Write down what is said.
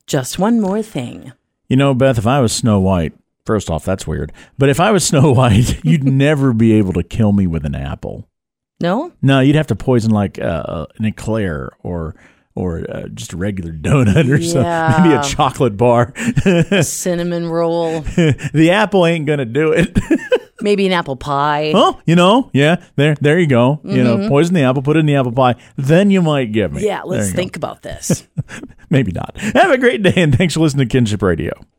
Just one more thing. You know, Beth, if I was Snow White, first off, that's weird. But if I was Snow White, you'd never be able to kill me with an apple. No? No, you'd have to poison like an eclair or just a regular donut or something. Maybe a chocolate bar. Cinnamon roll. The apple ain't going to do it. Maybe an apple pie. Oh, yeah, there you go. Mm-hmm. Poison the apple, put it in the apple pie. Then you might get me. Yeah, let's think about this. Maybe not. Have a great day, and thanks for listening to Kinship Radio.